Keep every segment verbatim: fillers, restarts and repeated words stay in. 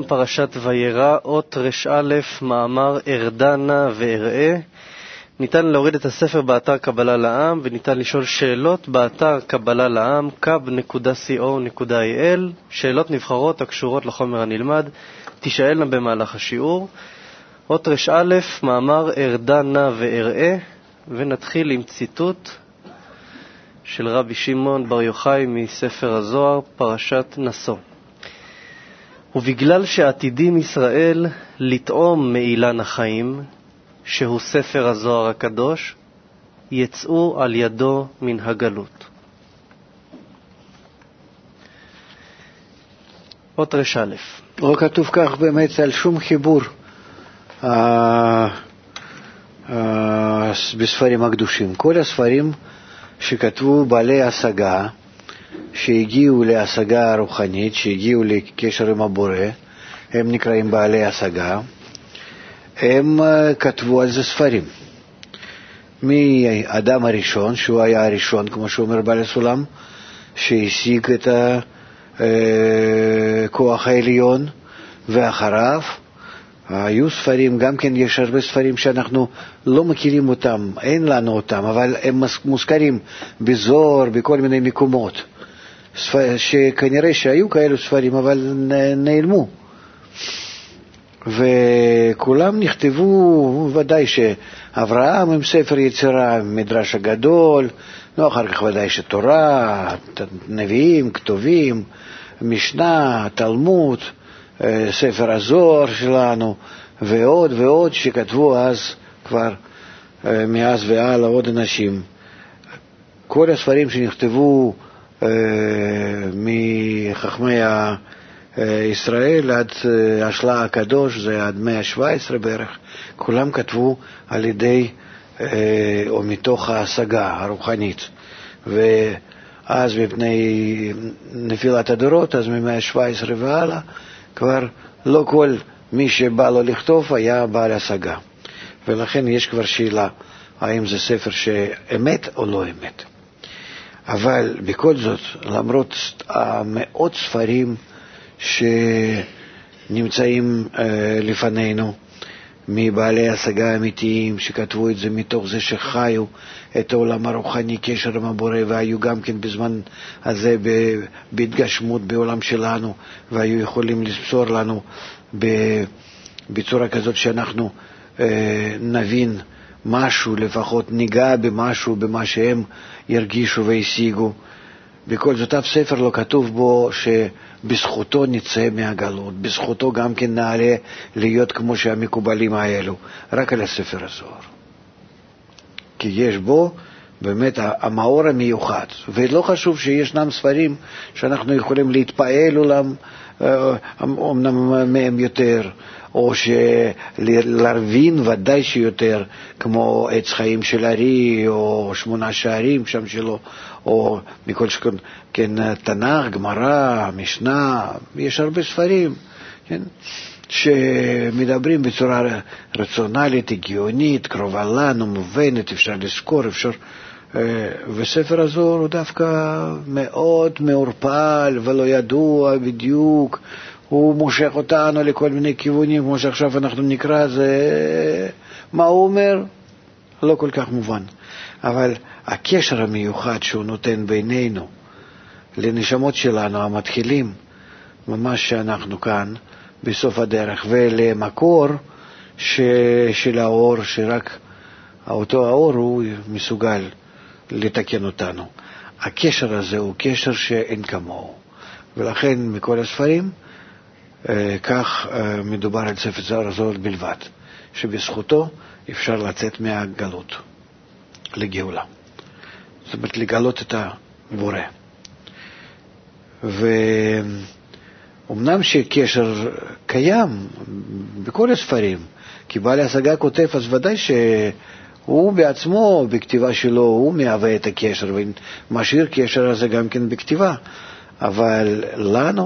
גם פרשת וירא, אות רש א', מאמר ארדנה ואראה. ניתן להוריד את הספר באתר קבלה לעם, וניתן לשאול שאלות באתר קבלה לעם, קאב נקודה סי או נקודה איי אל, שאלות נבחרות הקשורות לחומר הנלמד, תשאלנה במהלך השיעור. אות רש א', מאמר ארדנה ואראה, ונתחיל עם ציטוט של רבי שמעון בר יוחאי מספר הזוהר, פרשת נשוא. ובגלל שעתידים ישראל לטעום מאילן החיים, שהוא ספר הזוהר הקדוש, יצאו על ידו מן הגלות. אות רש א'. לא כתוב כך באמת על שום חיבור בספרים הקדושים. כל הספרים שכתבו בעלי השגה, שהגיעו להשגה הרוחנית, שהגיעו לקשר עם הבורא, הם נקראים בעלי השגה, הם כתבו על זה ספרים. מאדם הראשון, שהוא היה הראשון, כמו שאומר בעל הסולם, שהשיג את הכוח העליון, ואחריו היו ספרים, גם כן יש הרבה ספרים שאנחנו לא מכירים אותם, אין לנו אותם, אבל הם מוזכרים בזוהר, בכל מיני מקומות, שכנראה שהיו כאלו ספרים, אבל נעלמו. וכולם נכתבו, ודאי שאברהם עם ספר יצירה, מדרש הגדול, לא, אחר כך ודאי שתורה, נביאים, כתובים, משנה, תלמוד, ספר הזוהר שלנו, ועוד ועוד שכתבו אז כבר מאז והלאה עוד אנשים. כל הספרים שנכתבו מחכמי ישראל עד השלה הקדוש, זה עד מאה שבע עשרה בערך, כולם כתבו על ידי או מתוך ההשגה הרוחנית. ואז מפני נפילת הדורות, אז מ-מאה שבע עשרה והלאה, כבר לא כל מי שבא לו לכתוב היה בעל השגה. ולכן יש כבר שאלה, האם זה ספר שאמת או לא אמת. אבל בכל זאת, למרות המאות ספרים שנמצאים אה, לפנינו, מבעלי השגה אמיתיים שכתבו את זה מתוך זה שחיו את העולם הרוחני, קשר עם הבורא, והיו גם כן בזמן הזה בהתגשמות בעולם שלנו, והיו יכולים למסור לנו בצורה כזאת שאנחנו אה, נבין משהו, לפחות ניגע במשהו, במה שהם ירגישו והשיגו. בכל זאת אף ספר לא כתוב בו שבזכותו נצא מהגלות, בזכותו גם כן נעלה להיות כמו שהמקובלים האלו, רק על הספר הזוהר. כי יש בו באמת המאור המיוחד, ולא חשוב שישנם ספרים שאנחנו יכולים להתפעל אולם, אומנם מהם יותר, או שלהרבין ודאי שיותר, כמו עץ חיים של ארי, או שמונה שערים שם שלו, או מכל שכן, כן, תנ"ך, גמרא, משנה, יש הרבה ספרים, כן, שמדברים בצורה רציונלית, הגיונית, קרובה לנו, מובנת, אפשר לזכור, אפשר, וספר הזוהר הוא דווקא מאוד מעורפל ולא ידוע בדיוק, הוא מושך אותנו לכל מיני כיוונים, כמו שעכשיו אנחנו נקרא, זה מה הוא אומר לא כל כך מובן, אבל הקשר המיוחד שהוא נותן בינינו לנשמות שלנו המתחילים ממש שאנחנו כאן בסוף הדרך, ולמקור ש... של האור, שרק אותו האור הוא מסוגל לתקן אותנו. הקשר הזה הוא קשר שאין כמוהו, ולכן מכל הספרים כך מדובר על ספר הזוהר בלבד, שבזכותו אפשר לצאת מהגלות לגאולה, זאת אומרת לגלות את הבורא. ואומנם שקשר קיים בכל הספרים, כי בעל השגה כותב, אז ודאי שהוא בעצמו בכתיבה שלו הוא מהווה את הקשר ומשאיר קשר הזה גם כן בכתיבה, אבל לנו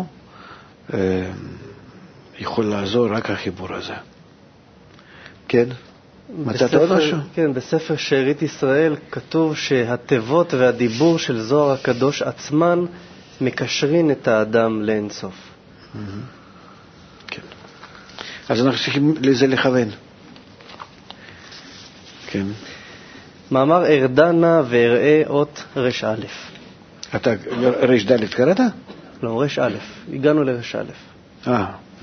יכול לעזור רק החיבור הזה. כן? מצאת עוד משהו? כן, בספר שארית ישראל כתוב שהטבות והדיבור של זוהר הקדוש עצמן מקשרים את האדם לאינסוף. כן. אז אנחנו צריכים לזה לכוון. כן. מאמר ארדנה ואראה אות רש א'. אתה רש ד' קראת? לא, רש א'. הגענו לרש א'. אה.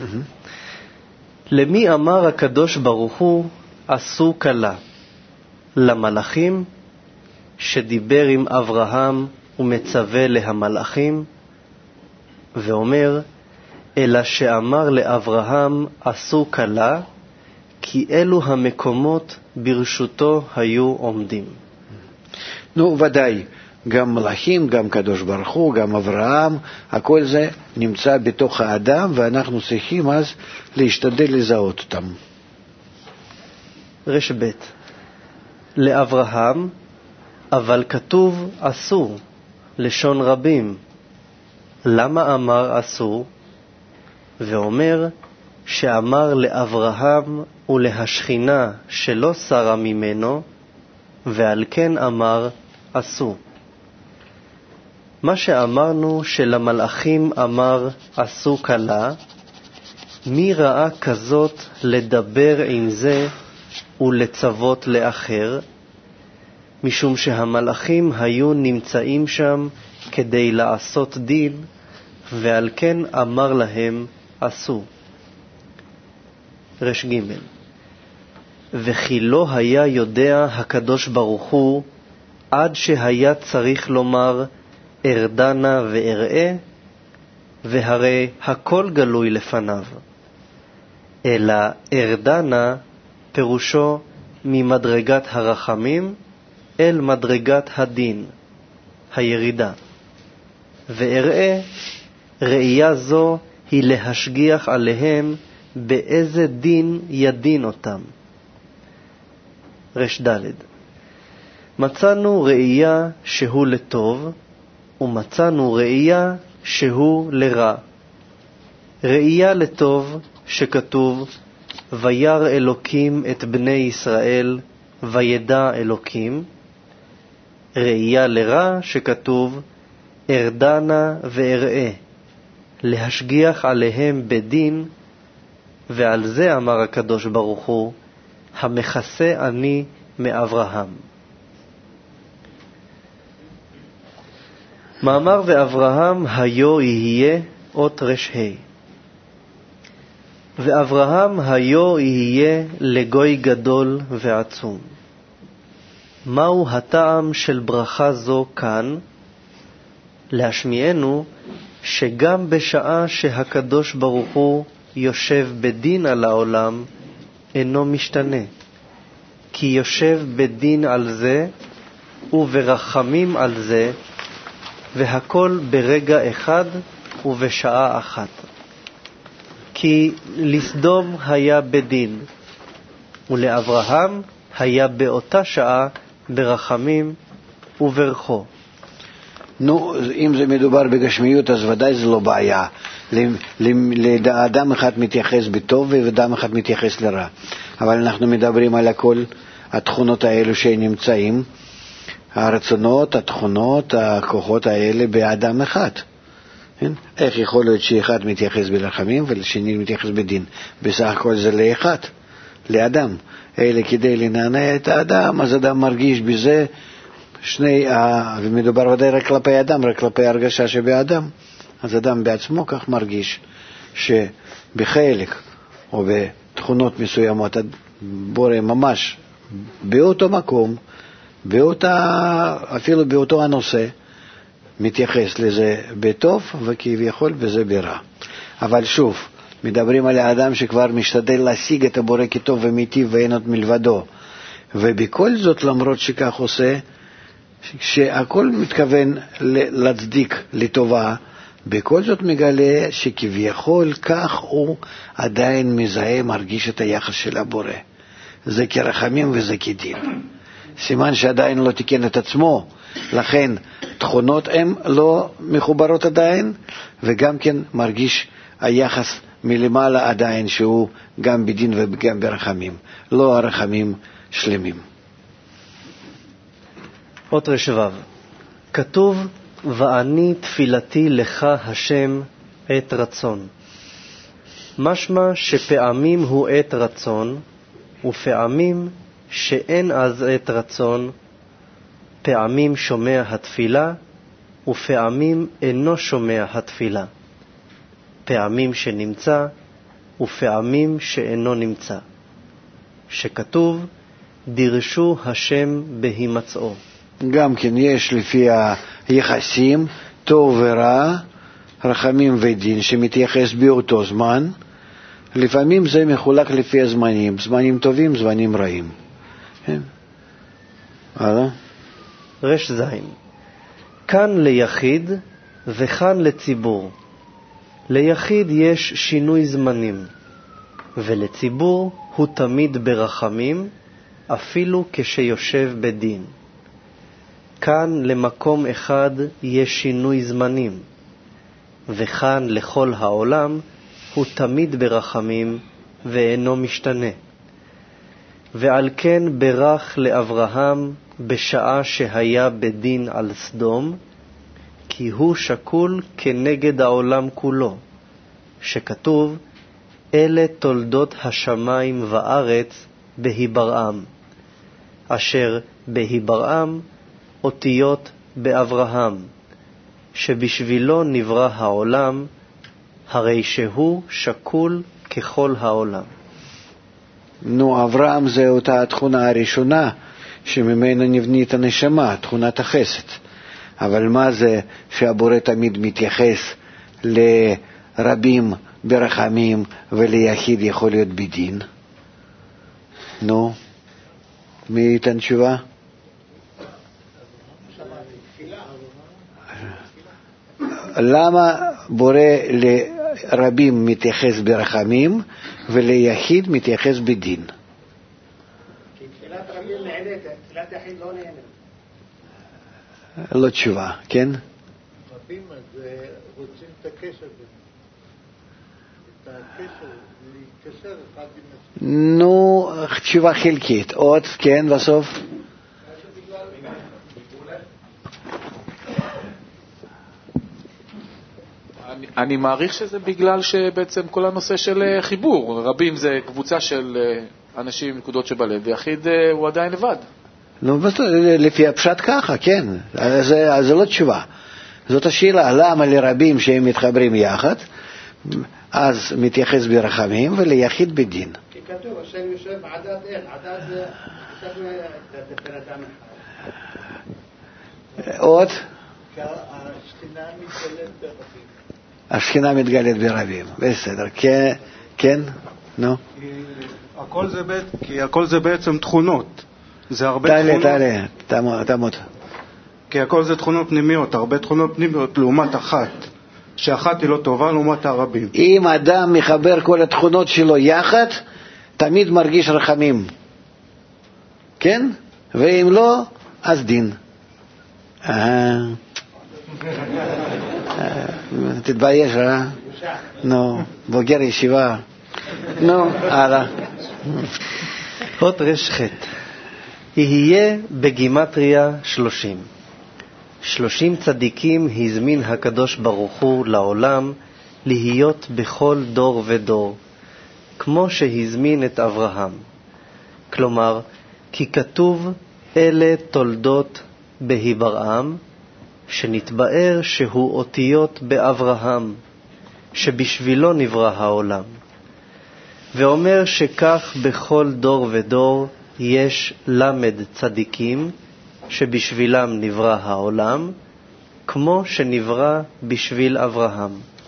למי אמר הקדוש ברוך הוא עשו כלה? למלאכים שדיבר עם אברהם ומצווה להמלאכים, ואומר אלא שאמר לאברהם עשו כלה, כי אלו המקומות ברשותו היו עומדים. נו, ודאי, גם מלאכים, גם קדוש ברוך הוא, גם אברהם, הכל זה נמצא בתוך האדם, ואנחנו צריכים אז להשתדל לזהות אותם. רש ב' לאברהם, אבל כתוב עשו, לשון רבים. למה אמר עשו? ואומר שאמר לאברהם ולהשכינה שלא שרה ממנו, ועל כן אמר עשו. מה שאמרנו שלמלאכים אמר עשו כלה, מי ראה כזאת לדבר עם זה ולצוות לאחר? משום שהמלאכים היו נמצאים שם כדי לעשות דין, ועל כן אמר להם עשו. רש ג' וכי לא היה יודע הקדוש ברוך הוא עד שהיה צריך לומר ארדנה ואראה, והרי הכל גלוי לפניו. אלא ארדנה פירושו ממדרגת הרחמים אל מדרגת הדין, הירידה. ואראה, ראייה זו היא להשגיח עליהם באיזה דין ידין אותם. רש ד' מצאנו ראייה שהוא לטוב, ומצאנו ראייה שהוא לרע. ראייה לטוב שכתוב וירא אלוקים את בני ישראל וידע אלוקים. ראייה לרע שכתוב ארדנה ואראה, להשגיח עליהם בדין, ועל זה אמר הקדוש ברוך הוא המכסה אני מאברהם. מאמר ואברהם היו יהיה אות רש ה' ואברהם היו יהיה לגוי גדול ועצום. מהו הטעם של ברכה זו כאן? להשמיענו שגם בשעה שהקדוש ברוך הוא יושב בדין על העולם אינו משתנה, כי יושב בדין על זה וברחמים על זה, והכל ברגע אחד ובשעה אחת. כי לסדום היה בדין, ולאברהם היה באותה שעה ברחמים וברכו. נו, אם זה מדובר בגשמיות, אז ודאי זה לא בעיה. לאדם אחד מתייחס בטוב ואדם אחד מתייחס לרע. אבל אנחנו מדברים על הכל התכונות האלו שנמצאים, הרצונות, התכונות, הכוחות האלה באדם אחד. איך יכול להיות שאחד מתייחס ברחמים ולשני מתייחס בדין? בסך הכל זה לאחד, לאדם. אלה כדי לנענע את האדם, אז אדם מרגיש בזה שני, ומדובר ודאי רק כלפי אדם, רק כלפי הרגשה שבאדם. אז אדם בעצמו כך מרגיש שבחלק או בתכונות מסוימות בורא ממש באותו מקום, באותה, אפילו באותו הנושא, מתייחס לזה בטוב וכביכול בזה ברע. אבל שוב, מדברים על האדם שכבר משתדל להשיג את הבורא כטוב ומיטיב ואין עוד מלבדו, ובכל זאת למרות שכך עושה, שהכל מתכוון להצדיק לטובה, בכל זאת מגלה שכביכול כך הוא עדיין מזהה, מרגיש את היחס של הבורא. זה כרחמים וזה כדין. סימן שעדיין לא תיקן את עצמו, לכן תכונות הן לא מחוברות עדיין, וגם כן מרגיש היחס מלמעלה עדיין שהוא גם בדין וגם ברחמים, לא הרחמים שלמים. אות רש ו' כתוב ואני תפילתי לך השם עת רצון. משמע שפעמים הוא עת רצון, ופעמים שאין אז עת רצון, פעמים שומע התפילה, ופעמים אינו שומע התפילה, פעמים שנמצא, ופעמים שאינו נמצא. שכתוב, דרשו השם בהימצאו. גם כן יש לפי היחסים, טוב ורע, רחמים ודין, שמתייחס באותו זמן. לפעמים זה מחולק לפי הזמנים, זמנים טובים, זמנים רעים. כן. הלאה. רש זין. כאן ליחיד וכאן לציבור. ליחיד יש שינוי זמנים, ולציבור הוא תמיד ברחמים, אפילו כשיושב בדין. כאן למקום אחד יש שינוי זמנים, וכאן לכל העולם הוא תמיד ברחמים ואינו משתנה. ועל כן ברך לאברהם בשעה שהיה בדין על סדום, כי הוא שקול כנגד העולם כולו, שכתוב, אלה תולדות השמיים וארץ בהיברעם, אשר בהיברעם אותיות באברהם, שבשבילו נברא העולם, הרי שהוא שקול ככל העולם. נו, אברהם זה אותה התכונה הראשונה שממנה נבנית הנשמה, תכונת החסד. אבל מה זה שהבורא תמיד מתייחס לרבים ברחמים וליחיד יכול להיות בדין? נו, מי ייתן תשובה? למה בורא לרבים מתייחס ברחמים וליחיד מתייחס בדין? כי תפילת רבים נענית, תפילת יחיד לא נענית. לא תשובה, כן? רבים אז רוצים את הקשר, את הקשר, להתקשר אחד עם השני. נו, תשובה חלקית. עוד, כן, בסוף? אני, אני מעריך שזה בגלל שבעצם כל הנושא של חיבור, רבים זה קבוצה של אנשים עם נקודות שבלב, ויחיד הוא עדיין לבד. נו, לפי הפשט ככה, כן. זה, זה לא תשובה. זאת השאלה, למה לרבים שהם מתחברים יחד, אז מתייחס ברחמים וליחיד בדין. כי כתוב, השם יושב עדת אל, עדת זה, כתוב את האדם אחד. עוד? כי השכינה מתגלית ברבים. השכינה מתגלית ברבים, בסדר, כן, כן, נו. כי הכל זה, כי הכל זה בעצם תכונות. זה הרבה תעלה, תכונות. תעלה, תעלה, תעמוד. כי הכל זה תכונות פנימיות, הרבה תכונות פנימיות לעומת אחת, שאחת היא לא טובה לעומת הרבים. אם אדם מחבר כל התכונות שלו יחד, תמיד מרגיש רחמים. כן? ואם לא, אז דין. אה... תתבייש, אה? נו, בוגר ישיבה. נו, הלאה. אות רש חט. יהיה בגימטריה שלושים. שלושים צדיקים הזמין הקדוש ברוך הוא לעולם להיות בכל דור ודור, כמו שהזמין את אברהם. כלומר, כי כתוב אלה תולדות בהיברעם, שנתבאר שהוא אותיות באברהם, שבשבילו נברא העולם. ואומר שכך בכל דור ודור יש למד צדיקים, שבשבילם נברא העולם, כמו שנברא בשביל אברהם.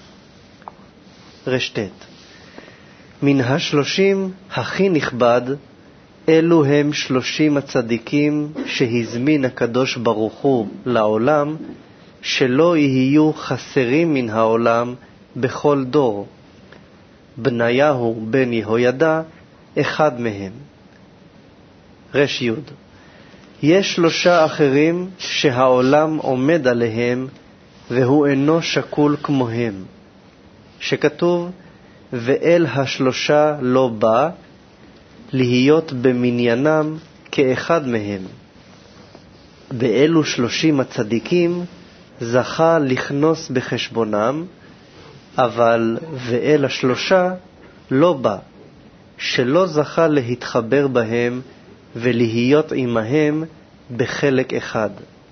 רשתת. מן השלושים הכי נכבד, אלו הם שלושים הצדיקים שהזמין הקדוש ברוך הוא לעולם, שלא יהיו חסרים מן העולם בכל דור. בניהו בן יהוידע אחד מהם. רש יוד. יש שלושה אחרים שהעולם עומד עליהם והוא אינו שקול כמוהם, שכתוב ואל השלושה לא בא להיות במניינם כאחד מהם. ואלו שלושים הצדיקים זכה לכנוס בחשבונם, אבל ואל השלושה לא בא, שלא זכה להתחבר בהם ולהיות עמהם בחלק אחד.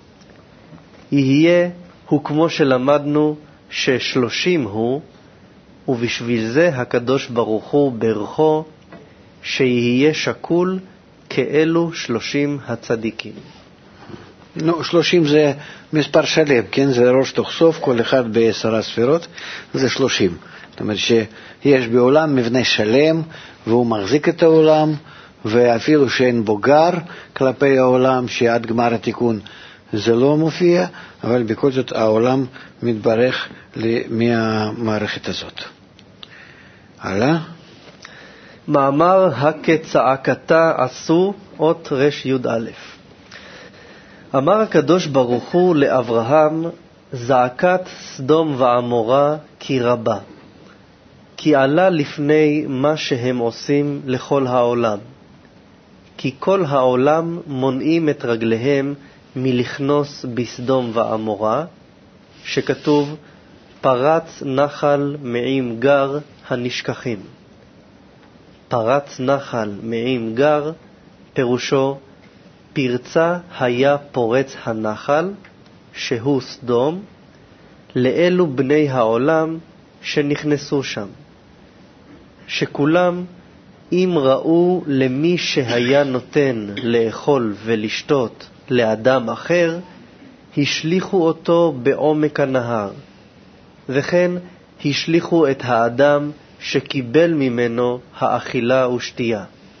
יהיה הוא כמו שלמדנו ששלושים הוא, ובשביל זה הקדוש ברוך הוא ברכו שיהיה שקול כאלו שלושים הצדיקים. נו, שלושים זה מספר שלם, כן? זה ראש תוך סוף, כל אחד בעשרה ספירות, זה שלושים. זאת אומרת שיש בעולם מבנה שלם, והוא מחזיק את העולם, ואפילו שאין בו גר כלפי העולם, שעד גמר התיקון זה לא מופיע, אבל בכל זאת העולם מתברך מהמערכת הזאת. הלאה. מאמר הכצעקתה עשו אות רש יוד א'. אמר הקדוש ברוך הוא לאברהם, זעקת סדום ועמורה כי רבה, כי עלה לפני מה שהם עושים לכל העולם, כי כל העולם מונעים את רגליהם מלכנוס בסדום ועמורה, שכתוב פרץ נחל מעם גר הנשכחים. פרץ נחל מעם גר פירושו פרצה היה פורץ הנחל, שהוא סדום, לאלו בני העולם שנכנסו שם, שכולם אם ראו למי שהיה נותן לאכול ולשתות לאדם אחר, השליחו אותו בעומק הנהר, וכן השליחו את האדם שקיבל ממנו האכילה ושתייה.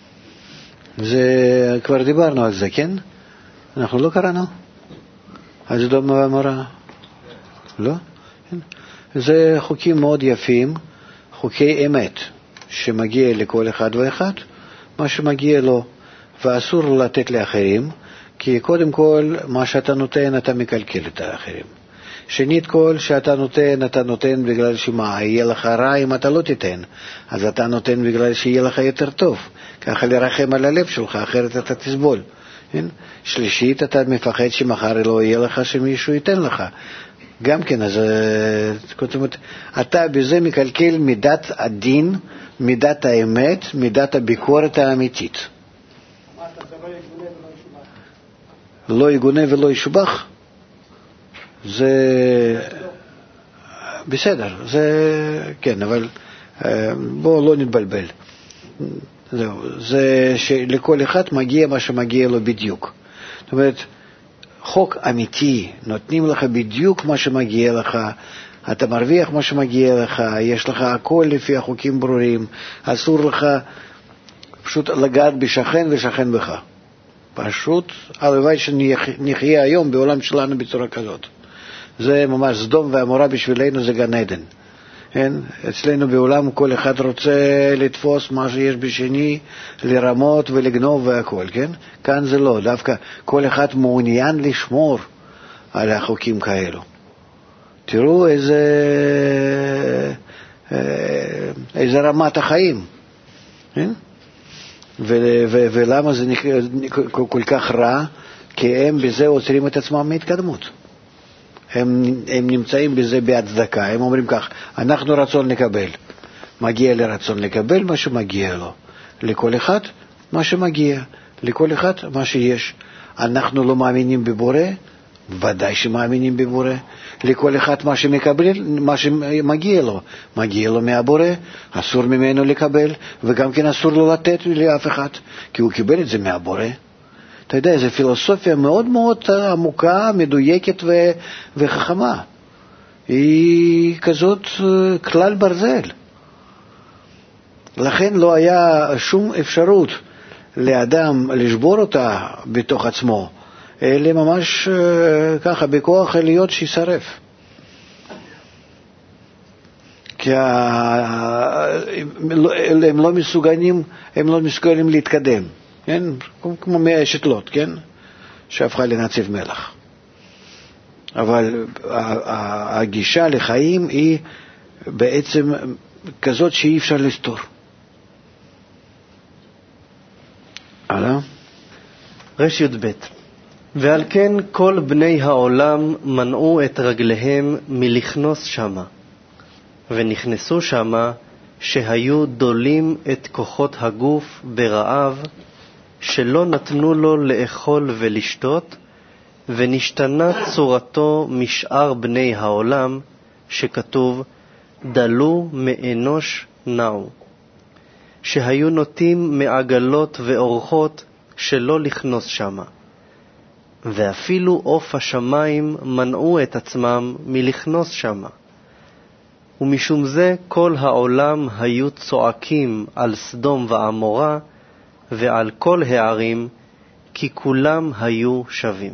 זה כבר דיברנו על זה, כן? אנחנו לא קראנו? על סדום ועמורה? לא? כן. זה חוקים מאוד יפים, חוקי אמת, שמגיע לכל אחד ואחד, מה שמגיע לו, ואסור לתת לאחרים, כי קודם כל, מה שאתה נותן, אתה מקלקל את האחרים. שנית כל, שאתה נותן, אתה נותן בגלל שמה, יהיה לך רע אם אתה לא תיתן, אז אתה נותן בגלל שיהיה לך יותר טוב, ככה לרחם על הלב שלך, אחרת אתה תסבול. כן? שלישית, אתה מפחד שמחר לא יהיה לך שמישהו ייתן לך. גם כן, אז זאת אומרת, אתה בזה מקלקל מידת הדין, מידת האמת, מידת הביקורת האמיתית. לא יגונה ולא ישובח? זה בסדר, זה כן, אבל בואו לא נתבלבל. זהו, זה שלכל אחד מגיע מה שמגיע לו בדיוק. זאת אומרת, חוק אמיתי, נותנים לך בדיוק מה שמגיע לך, אתה מרוויח מה שמגיע לך, יש לך הכל לפי החוקים ברורים, אסור לך פשוט לגעת בשכן ושכן בך. פשוט, הלוואי שנחיה היום בעולם שלנו בצורה כזאת. זה ממש סדום ועמורה בשבילנו, זה גן עדן. כן? אצלנו בעולם כל אחד רוצה לתפוס מה שיש בשני, לרמות ולגנוב והכל, כן? כאן זה לא, דווקא כל אחד מעוניין לשמור על החוקים כאלו. תראו איזה, איזה רמת החיים, כן? ו- ו- ולמה זה כל כך רע? כי הם בזה עוצרים את עצמם מהתקדמות. הם, הם נמצאים בזה בהצדקה, הם אומרים כך, אנחנו רצון לקבל, מגיע לרצון לקבל מה שמגיע לו, לכל אחד מה שמגיע, לכל אחד מה שיש. אנחנו לא מאמינים בבורא, ודאי שמאמינים בבורא, לכל אחד מה שמקבל, מה שמגיע לו, מגיע לו מהבורא, אסור ממנו לקבל, וגם כן אסור לו לתת לאף אחד, כי הוא קיבל את זה מהבורא. אתה יודע, זו פילוסופיה מאוד מאוד עמוקה, מדויקת ו- וחכמה. היא כזאת כלל ברזל. לכן לא היה שום אפשרות לאדם לשבור אותה בתוך עצמו, אלא ממש ככה, בכוח להיות שישרף. כי הם לא מסוגלים, הם לא מסוגלים להתקדם. כן? כמו מאשת לוט, כן? שהפכה לנציב מלח. אבל הגישה לחיים היא בעצם כזאת שאי אפשר לסתור. הלאה? רש י"ב. ועל כן כל בני העולם מנעו את רגליהם מלכנוס שמה, ונכנסו שמה שהיו דולים את כוחות הגוף ברעב, שלא נתנו לו לאכול ולשתות, ונשתנה צורתו משאר בני העולם, שכתוב, דלו מאנוש נעו. שהיו נוטים מעגלות ואורחות שלא לכנוס שמה. ואפילו עוף השמיים מנעו את עצמם מלכנוס שמה. ומשום זה כל העולם היו צועקים על סדום ועמורה ועל כל הערים, כי כולם היו שווים.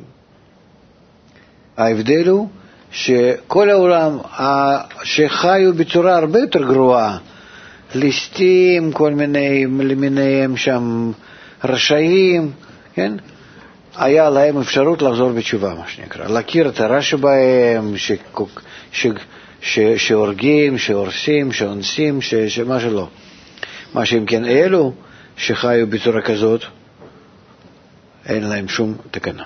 ההבדל הוא שכל העולם שחיו בצורה הרבה יותר גרועה, ליסטים, כל מיני למיניהם שם רשעים, כן? היה להם אפשרות לחזור בתשובה, מה שנקרא, להכיר את הרע שבהם, ש... ש... ש... שהורגים, שהורסים, שאונסים, ש... שמה שלא. מה שהם כן אלו שחיו בצורה כזאת, אין להם שום תקנה.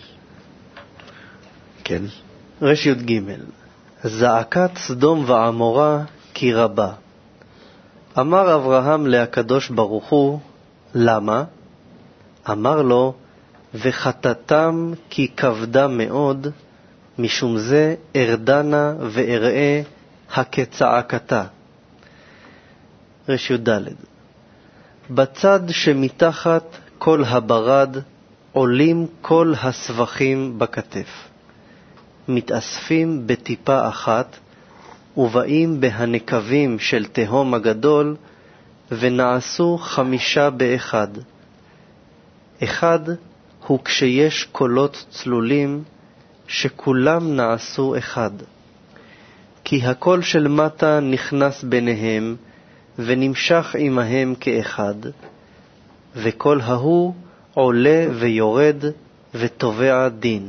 כן. רש י' ג' זעקת סדום ועמורה כי רבה. אמר אברהם להקדוש ברוך הוא, למה? אמר לו, וחטאתם כי כבדה מאוד, משום זה ארדנה ואראה הכצעקתה. רש י' ד' בצד שמתחת כל הברד עולים כל הסבכים בכתף, מתאספים בטיפה אחת, ובאים בהנקבים של תהום הגדול, ונעשו חמישה באחד. אחד הוא כשיש קולות צלולים, שכולם נעשו אחד. כי הקול של מטה נכנס ביניהם, ונמשך עמהם כאחד, וכל ההוא עולה ויורד ותובע דין.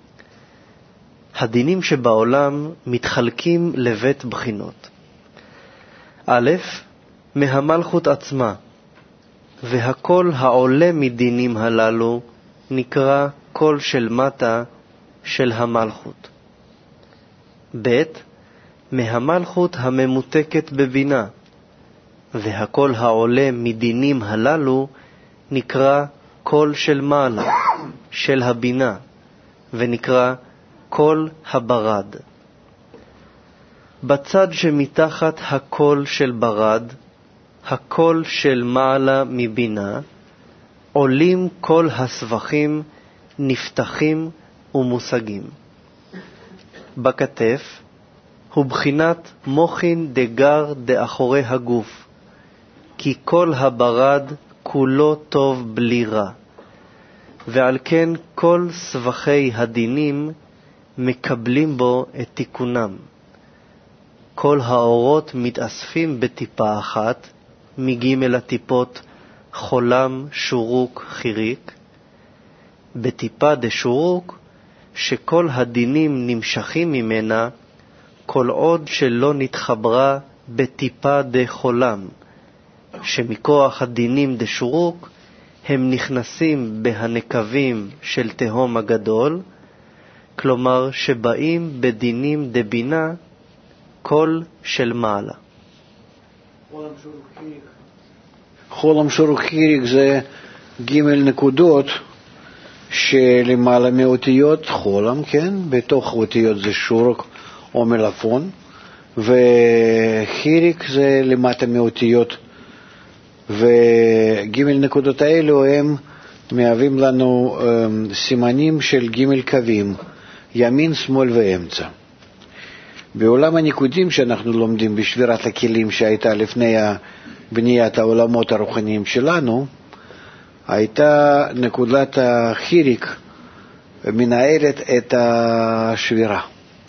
הדינים שבעולם מתחלקים לבית בחינות. א', מהמלכות עצמה, והכל העולה מדינים הללו נקרא קול של מטה של המלכות. ב', מהמלכות הממותקת בבינה, והכל העולה מדינים הללו נקרא קול של מעלה של הבינה, ונקרא קול הברד. בצד שמתחת הקול של ברד, הקול של מעלה מבינה, עולים כל הסבכים, נפתחים ומושגים. בכתף הוא בחינת מוחין דגר דאחורי הגוף, כי כל הברד כולו טוב בלי רע, ועל כן כל סבכי הדינים מקבלים בו את תיקונם. כל האורות מתאספים בטיפה אחת, מג' הטיפות חולם, שורוק, חיריק, בטיפה דשורוק, שכל הדינים נמשכים ממנה, כל עוד שלא נתחברה בטיפה דחולם, שמכוח הדינים דשורוק הם נכנסים בהנקבים של תהום הגדול, כלומר שבאים בדינים דבינה, קול של מעלה. חולם שורוק חיריק זה ג' נקודות שלמעלה מאותיות חולם, כן? בתוך אותיות זה שורוק או מלפון, וחיריק זה למטה מאותיות, וג' נקודות האלו הם מהווים לנו um, סימנים של ג' קווים, ימין, שמאל ואמצע. בעולם הניקודים שאנחנו לומדים בשבירת הכלים שהייתה לפני בניית העולמות הרוחניים שלנו, הייתה נקודת החיריק מנהלת את השבירה,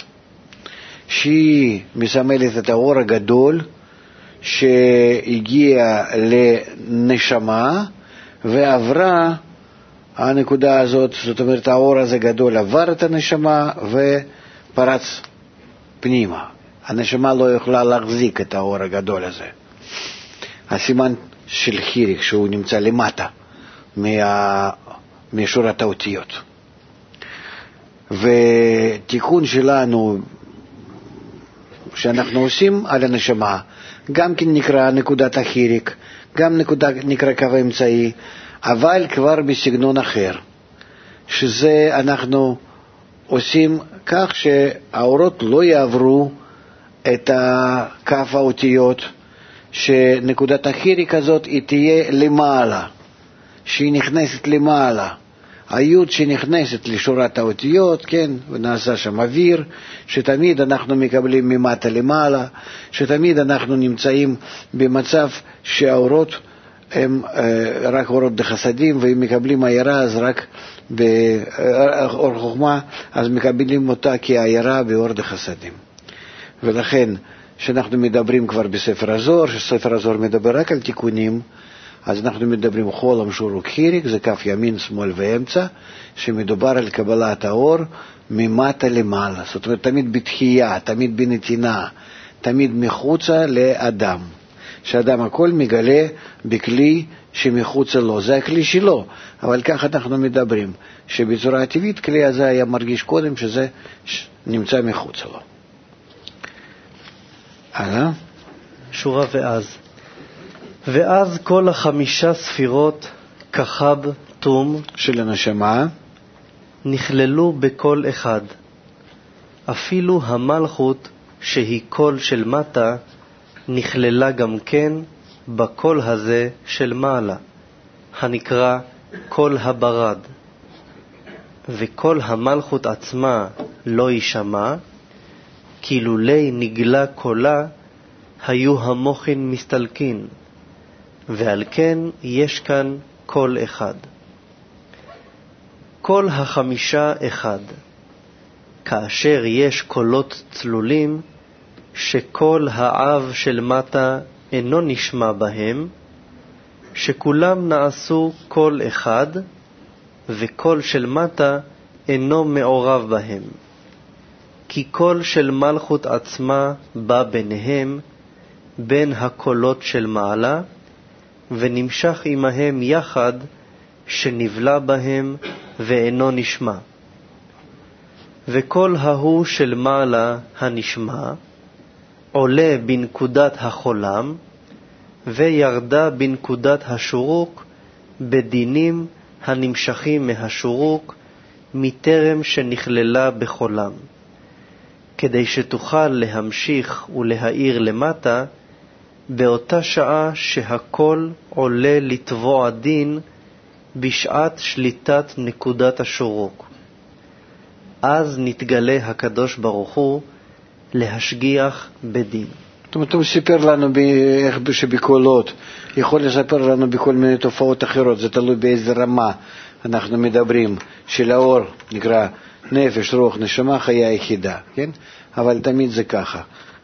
שהיא מסמלת את האור הגדול שהגיע לנשמה ועברה הנקודה הזאת, זאת אומרת האור הזה גדול עבר את הנשמה ופרץ פנימה. הנשמה לא יכולה להחזיק את האור הגדול הזה. הסימן של חיריק שהוא נמצא למטה מה... משורת האותיות. ותיקון שלנו שאנחנו עושים על הנשמה, גם כן נקרא נקודת החיריק, גם נקודה, נקרא קו האמצעי, אבל כבר בסגנון אחר, שזה אנחנו עושים כך שהאורות לא יעברו את קו האותיות, שנקודת החיריק הזאת היא תהיה למעלה, שהיא נכנסת למעלה. היוד שנכנסת לשורת האותיות, כן, ונעשה שם אוויר, שתמיד אנחנו מקבלים ממטה למעלה, שתמיד אנחנו נמצאים במצב שהאורות הם אה, רק אורות דחסדים, והם מקבלים העירה אז רק באור חוכמה, אז מקבלים אותה כעירה באור דחסדים. ולכן, שאנחנו מדברים כבר בספר הזוהר, שספר הזוהר מדבר רק על תיקונים, אז אנחנו מדברים חולם, שורוק, חיריק, זה כף ימין, שמאל ואמצע, שמדובר על קבלת האור ממטה למעלה. זאת אומרת, תמיד בתחייה, תמיד בנתינה, תמיד מחוצה לאדם. שאדם הכל מגלה בכלי שמחוצה לו. זה הכלי שלו, אבל ככה אנחנו מדברים, שבצורה הטבעית כלי הזה היה מרגיש קודם שזה נמצא מחוצה לו. הלאה? שורה ואז. ואז כל החמישה ספירות כחב תום של הנשמה נכללו בכל אחד. אפילו המלכות שהיא קול של מטה נכללה גם כן בקול הזה של מעלה, הנקרא קול הברד. וכל המלכות עצמה לא יישמע, כי לולי נגלה קולה היו המוחין מסתלקין, ועל כן יש כאן קול אחד. כל החמישה אחד, כאשר יש קולות צלולים שכל העב של מטה אינו נשמע בהם, שכולם נעשו קול אחד, וקול של מטה אינו מעורב בהם. כי קול של מלכות עצמה בא ביניהם, בין הקולות של מעלה, ונמשך עמהם יחד, שנבלע בהם ואינו נשמע. וקול ההוא של מעלה הנשמע, עולה בנקודת החולם, וירדה בנקודת השורוק, בדינים הנמשכים מהשורוק, מטרם שנכללה בחולם. כדי שתוכל להמשיך ולהאיר למטה, באותה שעה שהכל עולה לתבוע דין, בשעת שליטת נקודת השורוק. אז נתגלה הקדוש ברוך הוא להשגיח בדין. זאת אומרת, הוא סיפר לנו איך שבקולות, יכול לספר לנו בכל מיני תופעות אחרות, זה תלוי באיזה רמה אנחנו מדברים, של האור נקרא נפש, רוח, נשמה, חיה יחידה, כן? אבל תמיד זה ככה,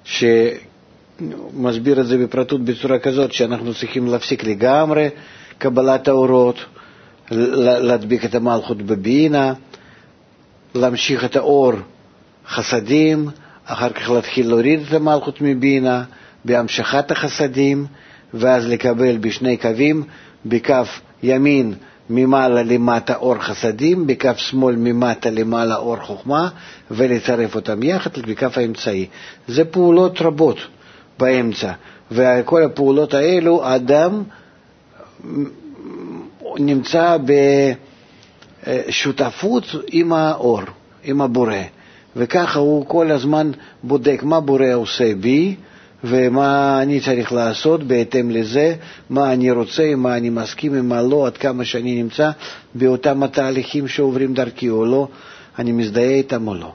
שמסביר את זה בפרטות בצורה כזאת, שאנחנו צריכים להפסיק לגמרי קבלת האורות, להדביק את המלכות בבינה, להמשיך את האור חסדים, אחר כך להתחיל להוריד את המלכות מבינה, בהמשכת החסדים, ואז לקבל בשני קווים, בכף ימין ממעלה למטה אור חסדים, בכף שמאל ממטה למעלה אור חוכמה, ולצרף אותם יחד בכף האמצעי. זה פעולות רבות באמצע, וכל הפעולות האלו, האדם נמצא בשותפות עם האור, עם הבורא. וככה הוא כל הזמן בודק מה בורא עושה בי, ומה אני צריך לעשות בהתאם לזה, מה אני רוצה, מה אני מסכים, מה לא, עד כמה שאני נמצא באותם התהליכים שעוברים דרכי או לא, אני מזדהה איתם או לא.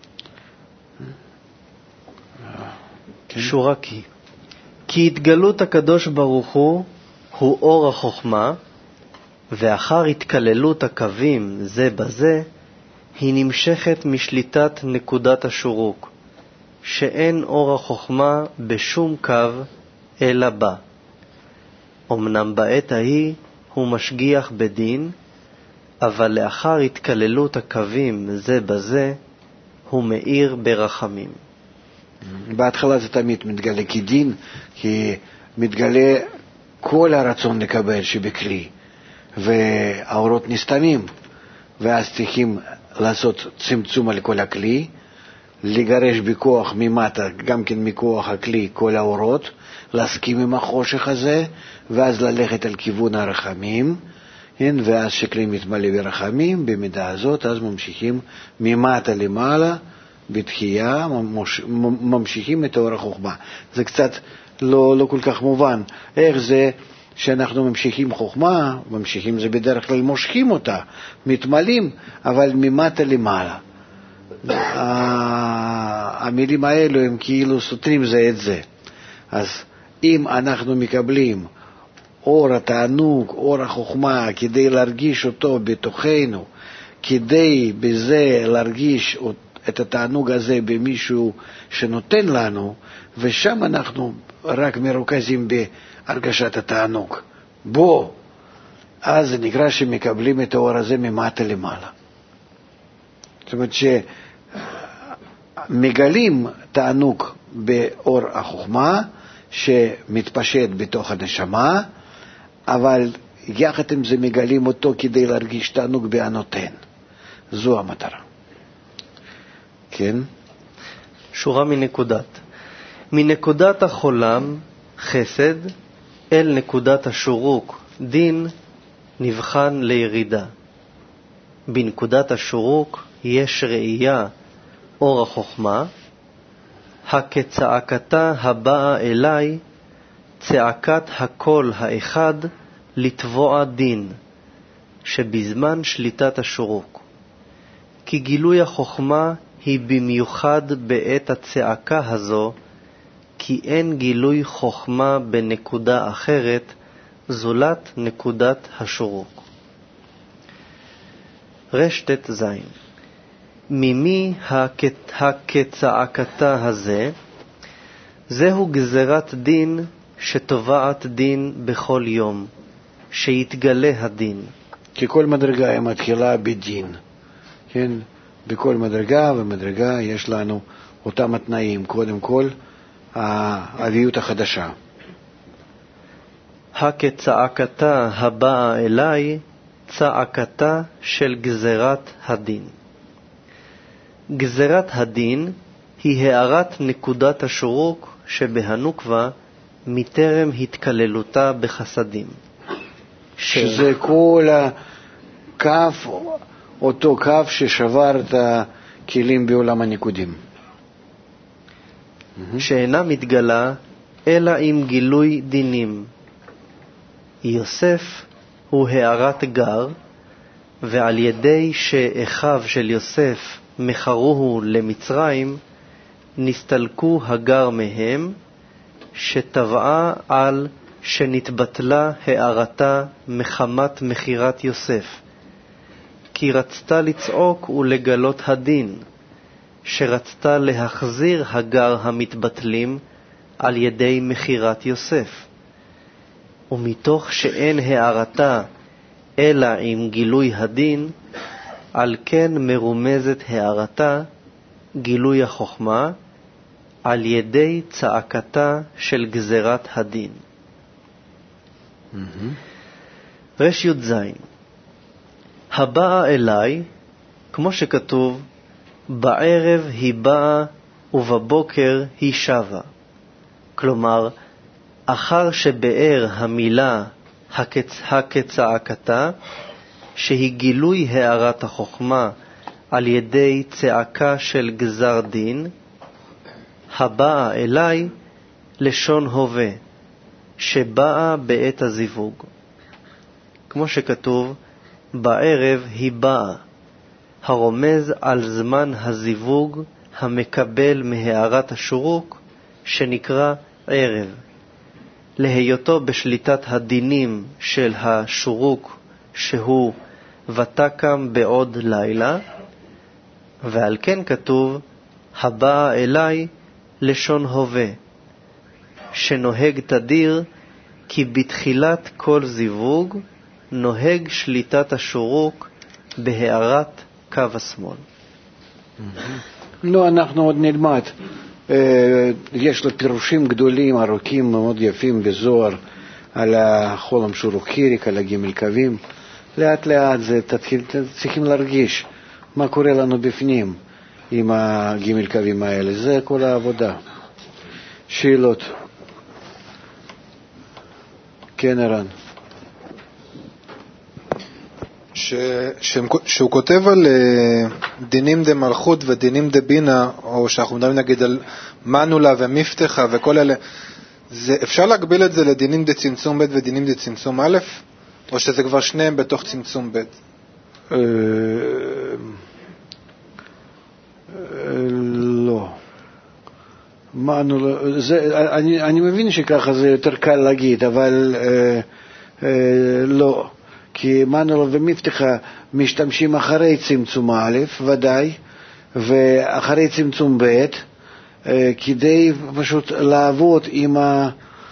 שורה כי. כי התגלות הקדוש ברוך הוא הוא אור החוכמה, ואחר התקללות הקווים זה בזה, היא נמשכת משליטת נקודת השורוק, שאין אור החוכמה בשום קו אלא בה. אמנם בעת ההיא הוא משגיח בדין, אבל לאחר התקללות הקווים זה בזה, הוא מאיר ברחמים. בהתחלה זה תמיד מתגלה כדין, כי מתגלה כל הרצון לקבל שבכלי, והאורות נסתמים, ואז צריכים לעשות צמצום על כל הכלי, לגרש בכוח ממטה, גם כן מכוח הכלי, כל האורות, להסכים עם החושך הזה, ואז ללכת על כיוון הרחמים, כן? ואז שכלי מתמלא ברחמים, במידה הזאת, אז ממשיכים ממטה למעלה, בתחייה, ממשיכים את אור החוכמה. זה קצת לא, לא כל כך מובן. איך זה שאנחנו ממשיכים חוכמה, ממשיכים זה בדרך כלל מושכים אותה, מתמלאים, אבל ממטה למעלה. המילים האלו הם כאילו סותרים זה את זה. אז אם אנחנו מקבלים אור התענוג, אור החוכמה, כדי להרגיש אותו בתוכנו, כדי בזה להרגיש את התענוג הזה במישהו שנותן לנו, ושם אנחנו רק מרוכזים בהרגשת התענוג. בו, אז זה נקרא שמקבלים את האור הזה ממטה למעלה. זאת אומרת שמגלים תענוג באור החוכמה, שמתפשט בתוך הנשמה, אבל יחד עם זה מגלים אותו כדי להרגיש תענוג בהנותן. זו המטרה. כן? שורה מנקודת. מנקודת החולם, חסד, אל נקודת השורוק, דין, נבחן לירידה. בנקודת השורוק יש ראייה, אור החוכמה, הכצעקתה הבאה אליי, צעקת הקול האחד לתבוע דין, שבזמן שליטת השורוק. כי גילוי החוכמה היא במיוחד בעת הצעקה הזו, כי אין גילוי חוכמה בנקודה אחרת, זולת נקודת השורוק. רשת זין. ממי הכצעקתה הזה? זהו גזרת דין שתובעת דין בכל יום, שיתגלה הדין. כי כל מדרגה היא מתחילה בדין. כן? בכל מדרגה ומדרגה יש לנו אותם התנאים. קודם כל, האביות החדשה. הכצעקתה הבאה אליי, צעקתה של גזרת הדין. גזרת הדין היא הערת נקודת השורוק שבהנוקבה מטרם התקללותה בחסדים. שזה כל הקו, אותו קו ששבר את הכלים בעולם הניקודים. שאינה מתגלה אלא עם גילוי דינים. יוסף הוא הערת גר, ועל ידי שאחיו של יוסף מחרוהו למצרים, נסתלקו הגר מהם, שטבעה על שנתבטלה הערתה מחמת מחירת יוסף, כי רצתה לצעוק ולגלות הדין, שרצתה להחזיר הגר המתבטלים על ידי מחירת יוסף. ומתוך שאין הערתה אלא עם גילוי הדין, על כן מרומזת הערתה, גילוי החוכמה, על ידי צעקתה של גזרת הדין. רש י' זין. הבאה אליי, כמו שכתוב, בערב היא באה ובבוקר היא שבה. כלומר, אחר שבאר המילה הקצ... הקצעקתה, שהיא גילוי הערת החוכמה על ידי צעקה של גזר דין, הבאה אליי לשון הווה, שבאה בעת הזיווג. כמו שכתוב, בערב היא באה, הרומז על זמן הזיווג המקבל מהערת השורוק, שנקרא ערב, להיותו בשליטת הדינים של השורוק, שהוא ותקם בעוד לילה, ועל כן כתוב, הבאה אליי לשון הווה, שנוהג תדיר, כי בתחילת כל זיווג נוהג שליטת השורוק בהערת קו השמאל. לא, אנחנו עוד נלמד. יש לו פירושים גדולים, ארוכים, מאוד יפים בזוהר, על החולם שורוק חיריק, על הגימל קווים. לאט לאט זה תתחיל, צריכים להרגיש מה קורה לנו בפנים. עם הגימל קווים האלה. זה כל העבודה. שאלות? כן, ערן. ש... שהוא כותב על דינים דה מלכות ודינים דה בינה, או שאנחנו מדברים נגיד על מנולה ומפתחה וכל אלה, זה, אפשר להגביל את זה לדינים דה צמצום ב' ודינים דה צמצום א', או שזה כבר שניהם בתוך צמצום ב'? לא. מנולה, זה, אני, אני מבין שככה זה יותר קל להגיד, אבל אה, אה, לא. כי מנולה ומפתחה משתמשים אחרי צמצום א', ודאי, ואחרי צמצום ב', כדי פשוט לעבוד עם, ה,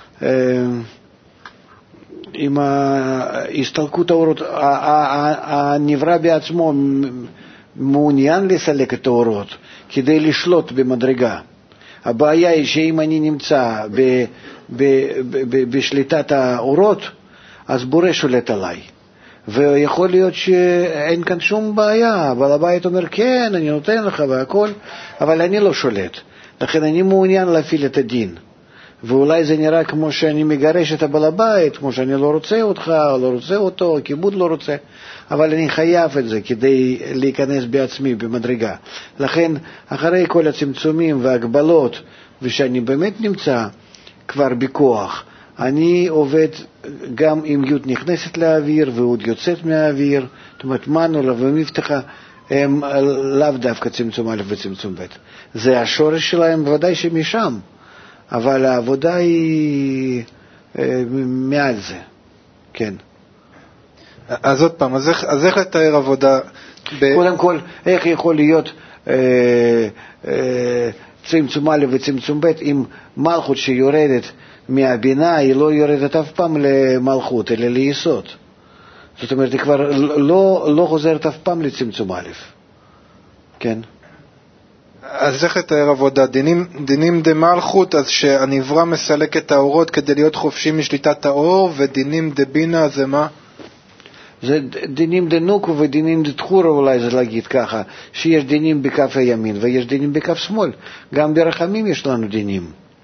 עם ההסתלקות האורות. הנברא בעצמו מעוניין לסלק את האורות כדי לשלוט במדרגה. הבעיה היא שאם אני נמצא ב, ב, ב, ב, בשליטת האורות, אז בורא שולט עליי. ויכול להיות שאין כאן שום בעיה, אבל הבית אומר כן, אני נותן לך והכל, אבל אני לא שולט. לכן אני מעוניין להפעיל את הדין. ואולי זה נראה כמו שאני מגרש את הבעל הבית, כמו שאני לא רוצה אותך, או לא רוצה אותו, הכיבוד לא רוצה, אבל אני חייב את זה כדי להיכנס בעצמי במדרגה. לכן אחרי כל הצמצומים והגבלות, ושאני באמת נמצא כבר בכוח, אני עובד גם אם י' נכנסת לאוויר ועוד יוצאת מהאוויר, זאת אומרת מנולה ומפתחה הם לאו דווקא צמצום א' וצמצום ב'. זה השורש שלהם, בוודאי שמשם, אבל העבודה היא אה, מעל זה, כן. אז עוד פעם, אז איך, אז איך לתאר עבודה? ב... קודם כל, איך יכול להיות אה, אה, צמצום א' וצמצום ב' עם מלכות שיורדת מהבינה, היא לא יורדת אף פעם למלכות, אלא ליסוד. זאת אומרת, היא כבר לא, לא חוזרת אף פעם לצמצום א'. כן. אז איך לתאר עבודה? דינים, דינים דה מלכות, אז שהנברא מסלק את האורות כדי להיות חופשי משליטת האור, ודינים דה בינה זה מה? זה דינים דה נוקו ודינים דה תחורה, אולי זה להגיד ככה, שיש דינים בכף הימין ויש דינים בכף שמאל. גם ברחמים יש לנו דינים.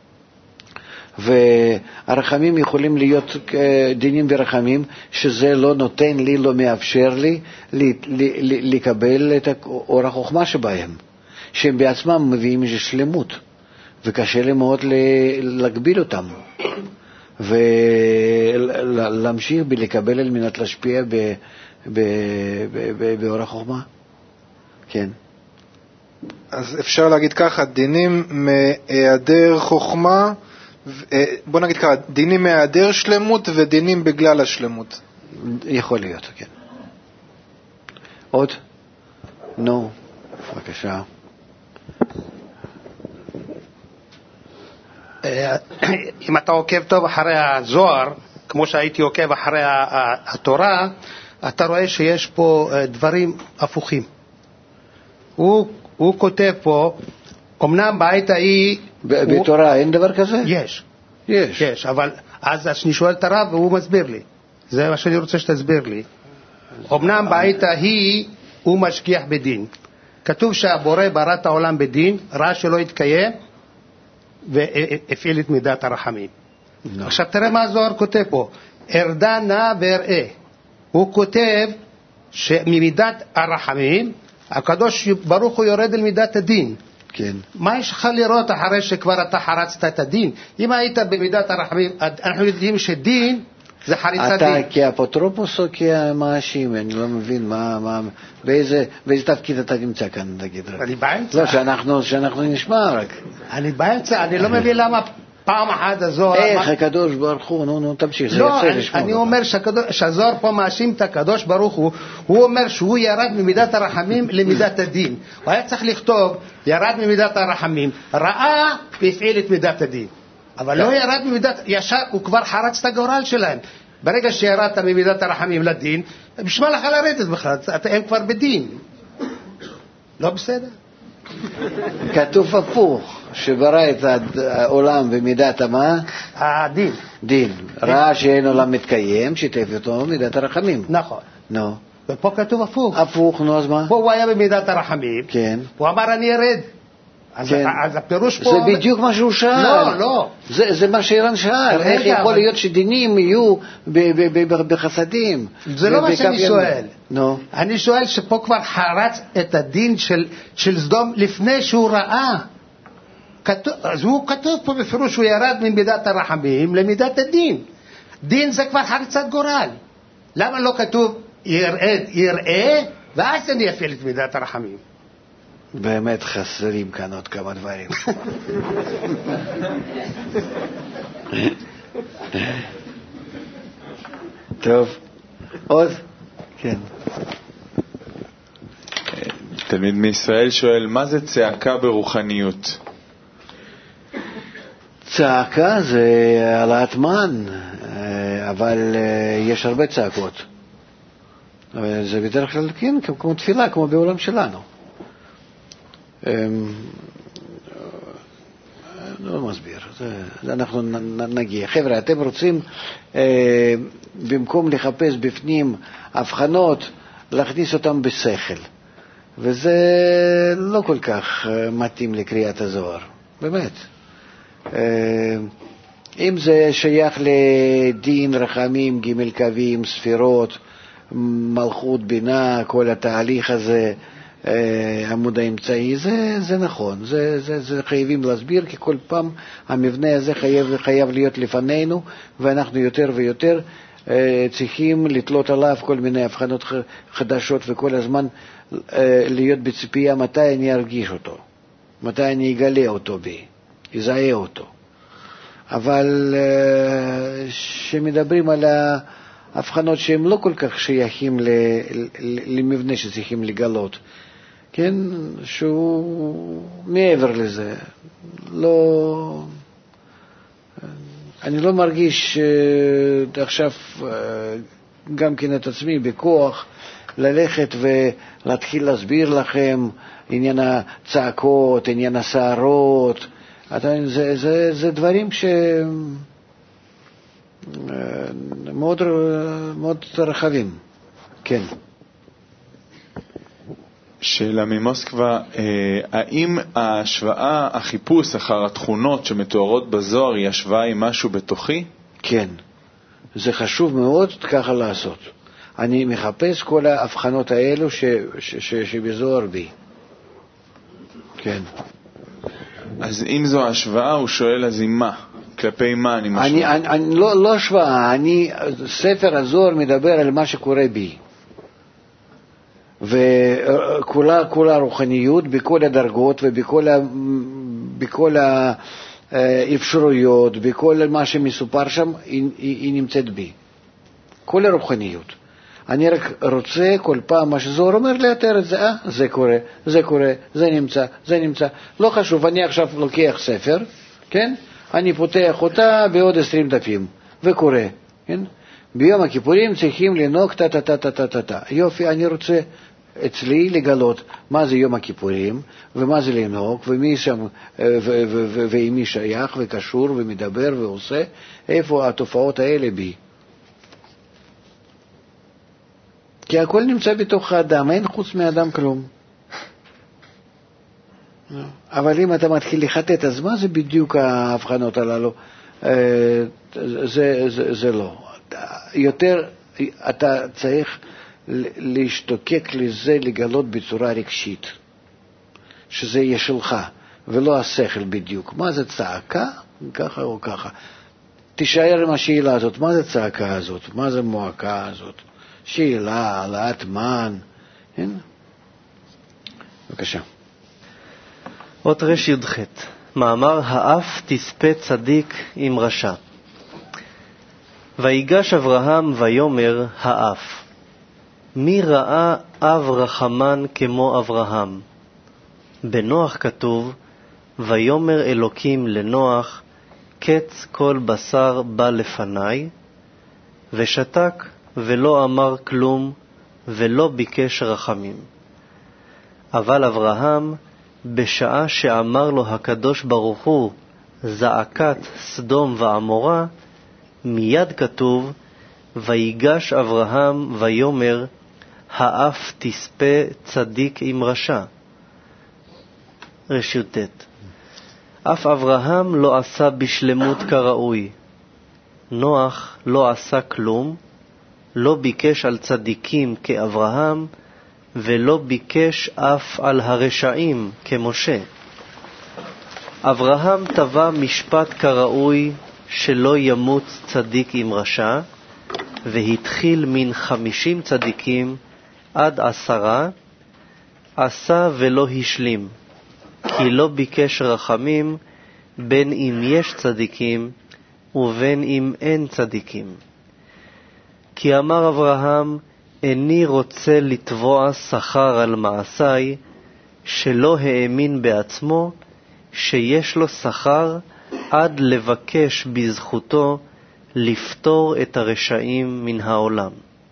והרחמים יכולים להיות דינים ברחמים שזה לא נותן לי, לא מאפשר לי לקבל את אור החוכמה שבהם, שהם בעצמם מביאים איזו שלמות וקשה לי מאוד להגביל אותם ולהמשיך בלקבל על מנת להשפיע באור החוכמה. כן. אז אפשר להגיד ככה, דינים מהיעדר חוכמה, בוא נגיד ככה, דינים מהיעדר שלמות ודינים בגלל השלמות. יכול להיות, כן. עוד? נו, בבקשה. אם אתה עוקב טוב אחרי הזוהר, כמו שהייתי עוקב אחרי התורה, אתה רואה שיש פה דברים הפוכים. הוא, הוא כותב פה, אמנם בעת ההיא... בתורה אין דבר כזה? יש. יש. יש, אבל אז אני שואל את הרב והוא מסביר לי. זה מה שאני רוצה שתסביר לי. אמנם בעת ההיא הוא משגיח בדין. כתוב שהבורא ברא את העולם בדין, ראה שלא יתקיים, והפעיל את מידת הרחמים. No. עכשיו תראה מה הזוהר כותב פה. ארדה נא ואראה. הוא כותב שממידת הרחמים, הקדוש ברוך הוא יורד אל מידת הדין. כן. מה יש לך לראות אחרי שכבר אתה חרצת את הדין? אם היית במידת הרחמים, אנחנו יודעים שדין זה חריצת דין. אתה כאפוטרופוס או כמאשים? אני לא מבין מה, מה, באיזה, באיזה תפקיד אתה נמצא כאן, תגיד רק. אני באמצע. לא, שאנחנו, שאנחנו נשמע רק. אני באמצע, אני לא מבין למה פעם אחת הזוהר... איך הקדוש ברוך הוא, נו, נו, תמשיך. לא, אני אומר שהזוהר פה מאשים את הקדוש ברוך הוא, הוא אומר שהוא ירד ממידת הרחמים למידת הדין. הוא היה צריך לכתוב, ירד ממידת הרחמים, ראה והפעיל את מידת הדין. אבל לא ירד ממידת, ישר, הוא כבר חרץ את הגורל שלהם. ברגע שירדת ממידת הרחמים לדין, בשביל לך לרדת בכלל, הם כבר בדין. לא בסדר? כתוב הפוך, שברא את העולם במידת המה? הדין. דין. ראה שאין עולם מתקיים, שיתף אותו מידת הרחמים. נכון. נו. ופה כתוב הפוך. הפוך, נו, אז מה? פה הוא היה במידת הרחמים, כן. הוא אמר אני ארד. אז, כן. אז הפירוש פה... זה בדיוק מה שהוא שאל. לא, לא. זה, זה מה שאירן שאל. איך יכול אבל... להיות שדינים יהיו ב- ב- ב- בחסדים? זה לא מה שאני שואל. נו. אני שואל שפה כבר חרץ את הדין של, של סדום לפני שהוא ראה. כתוב, אז הוא כתוב פה בפירוש שהוא ירד ממידת הרחמים למידת הדין. דין זה כבר חריצת גורל. למה לא כתוב יראה, יראה ואז אני אפעיל את מידת הרחמים? באמת חסרים כאן עוד כמה דברים. טוב, עוד? כן. תלמיד מישראל שואל, מה זה צעקה ברוחניות? צעקה זה העלאת מן, אבל יש הרבה צעקות. זה בדרך כלל, כן, כמו תפילה, כמו בעולם שלנו. לא מסביר, זה, זה אנחנו נגיע. חבר'ה, אתם רוצים אה, במקום לחפש בפנים הבחנות, להכניס אותם בשכל. וזה לא כל כך מתאים לקריאת הזוהר, באמת. אה, אם זה שייך לדין, רחמים, ג' קווים, ספירות, מלכות, בינה, כל התהליך הזה, עמוד האמצעי, זה, זה נכון, זה, זה, זה חייבים להסביר, כי כל פעם המבנה הזה חייב, חייב להיות לפנינו, ואנחנו יותר ויותר צריכים לתלות עליו כל מיני הבחנות חדשות, וכל הזמן להיות בציפייה מתי אני ארגיש אותו, מתי אני אגלה אותו בי, אזהה אותו. אבל שמדברים על ההבחנות שהם לא כל כך שייכים למבנה שצריכים לגלות, כן, שהוא מעבר לזה. לא, אני לא מרגיש עכשיו גם כן את עצמי בכוח ללכת ולהתחיל להסביר לכם עניין הצעקות, עניין הסערות. זה, זה, זה דברים ש... מאוד, מאוד רחבים. כן. שאלה ממוסקבה, האם ההשוואה, החיפוש אחר התכונות שמתוארות בזוהר היא השוואה עם משהו בתוכי? כן. זה חשוב מאוד ככה לעשות. אני מחפש כל ההבחנות האלו ש, ש, ש, שבזוהר בי. כן. אז אם זו השוואה, הוא שואל אז עם מה? כלפי מה אני משווה? אני, אני, אני לא, לא השוואה, אני, ספר הזוהר מדבר על מה שקורה בי. וכולה, כולה רוחניות בכל הדרגות ובכל ה, בכל האפשרויות, בכל מה שמסופר שם, היא, היא, היא נמצאת בי. כל הרוחניות. אני רק רוצה כל פעם מה שזוהר אומר לאתר את זה, אה, זה קורה, זה קורה, זה נמצא, זה נמצא. לא חשוב, אני עכשיו לוקח ספר, כן? אני פותח אותה בעוד עשרים דפים, וקורא, כן? ביום הכיפורים צריכים לנהוג טה-טה-טה-טה-טה. יופי, אני רוצה אצלי לגלות מה זה יום הכיפורים, ומה זה לנהוג, ומי שם, ועם מי שייך, וקשור, ומדבר, ועושה, איפה התופעות האלה בי. כי הכל נמצא בתוך האדם, אין חוץ מאדם כלום. אבל אם אתה מתחיל לחטט, אז מה זה בדיוק ההבחנות הללו? זה, זה, זה לא. יותר אתה צריך להשתוקק לזה, לגלות בצורה רגשית, שזה יהיה שלך, ולא השכל בדיוק. מה זה צעקה? ככה או ככה. תישאר עם השאלה הזאת, מה זה צעקה הזאת? מה זה מועקה הזאת? שאלה, העלאת מן. כן? בבקשה. אות רש י"ח, מאמר האף תספה צדיק עם רשע. ויגש אברהם ויאמר האף, מי ראה אב רחמן כמו אברהם? בנוח כתוב, ויאמר אלוקים לנוח, קץ כל בשר בא לפניי, ושתק ולא אמר כלום, ולא ביקש רחמים. אבל אברהם, בשעה שאמר לו הקדוש ברוך הוא זעקת סדום ועמורה, מיד כתוב, ויגש אברהם ויאמר, האף תספה צדיק עם רשע. רשות ט' אף אברהם לא עשה בשלמות כראוי. נוח לא עשה כלום, לא ביקש על צדיקים כאברהם, ולא ביקש אף על הרשעים כמשה. אברהם טבע משפט כראוי שלא ימות צדיק עם רשע, והתחיל מן חמישים צדיקים עד עשרה, עשה ולא השלים, כי לא ביקש רחמים בין אם יש צדיקים ובין אם אין צדיקים. כי אמר אברהם, איני רוצה לתבוע שכר על מעשיי, שלא האמין בעצמו שיש לו שכר, עד לבקש בזכותו לפתור את הרשעים מן העולם.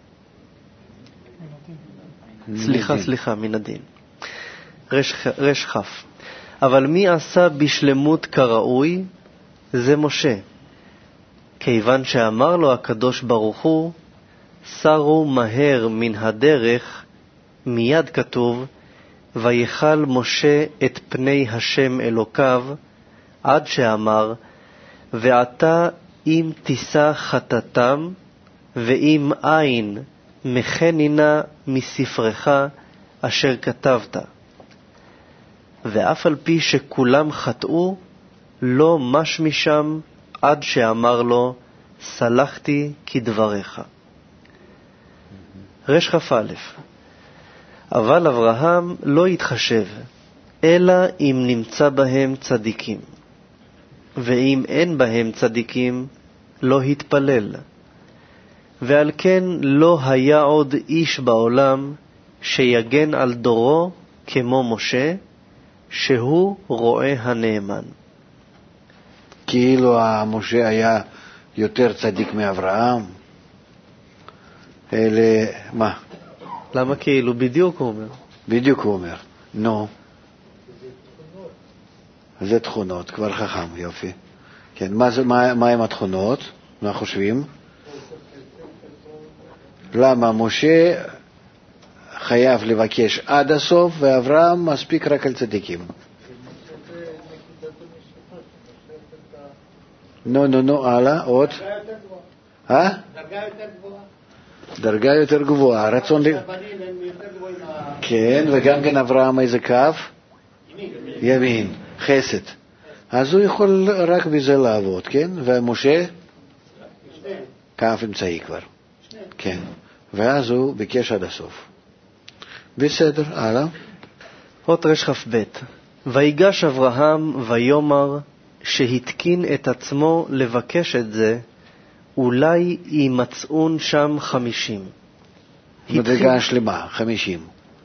סליחה, סליחה, מן הדין. רש, רש חף. אבל מי עשה בשלמות כראוי? זה משה. כיוון שאמר לו הקדוש ברוך הוא, סרו מהר מן הדרך, מיד כתוב, ויחל משה את פני השם אלוקיו, עד שאמר, ועתה אם תישא חטאתם, ואם אין מחנינה מספרך אשר כתבת. ואף על פי שכולם חטאו, לא מש משם עד שאמר לו, סלחתי כדבריך. רש כף א' אבל אברהם לא התחשב, אלא אם נמצא בהם צדיקים. ואם אין בהם צדיקים, לא התפלל. ועל כן לא היה עוד איש בעולם שיגן על דורו כמו משה, שהוא רואה הנאמן. כאילו משה היה יותר צדיק מאברהם? אלה, מה? למה כאילו? בדיוק הוא אומר. בדיוק הוא אומר. נו. זה תכונות, כבר חכם, יופי. כן, מה, זה, מה, מה הם התכונות? מה חושבים? למה משה חייב לבקש עד הסוף, ואברהם מספיק רק על צדיקים? נו, נו, נו, הלאה, עוד. אה? דרגה יותר גבוהה. דרגה יותר גבוהה, רצון ל... כן, וגם כן אברהם איזה קו? ימין, חסד. אז הוא יכול רק בזה לעבוד, כן? ומשה? קו אמצעי כבר. כן. ואז הוא ביקש עד הסוף. בסדר, הלאה. אות רש כף ב' ויגש אברהם ויומר שהתקין את עצמו לבקש את זה, אולי יימצאון שם חמישים. מדרגה שלמה, חמישים.